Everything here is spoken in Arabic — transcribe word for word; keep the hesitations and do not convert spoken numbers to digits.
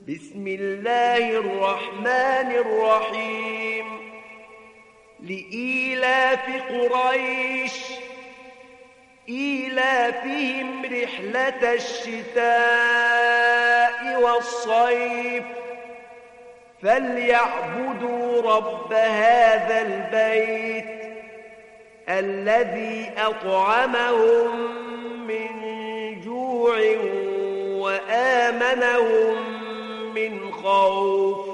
بسم الله الرحمن الرحيم لإيلاف قريش إيلافهم رحلة الشتاء والصيف فليعبدوا رب هذا البيت الذي أطعمهم من جوع وآمنهم من خوف